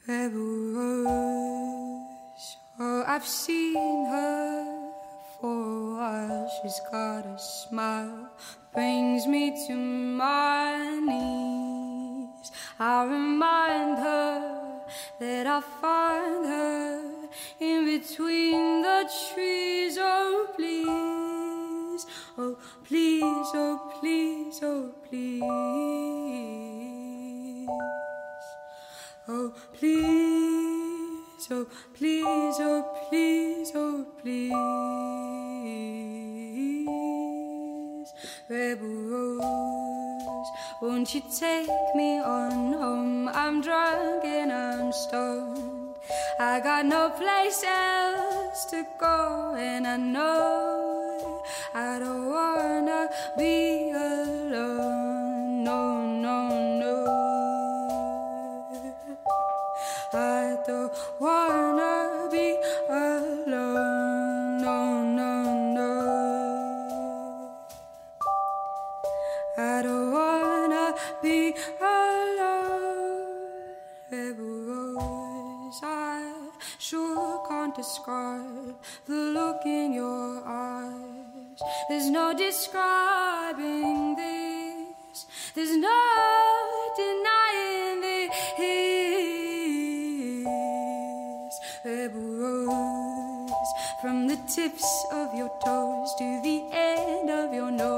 Rebel Rose, oh, I've seen her for a while. She's got a smile, brings me to my knees. I remind her that I'll find her in between the trees. Oh, please, oh, please, oh, please, oh, please. Oh, please, oh, please, oh, please, oh, please. Rebel Rose, won't you take me on home? I'm drunk and I'm stoned. I got no place else to go, and I know I don't wanna be alone. No, no, no. I don't wanna be alone, no, no, no. I don't wanna be alone. Rebel Rose, I sure can't describe the look in your eyes. There's no describing this. There's no denying this. Rebel Rose, from the tips of your toes to the end of your nose.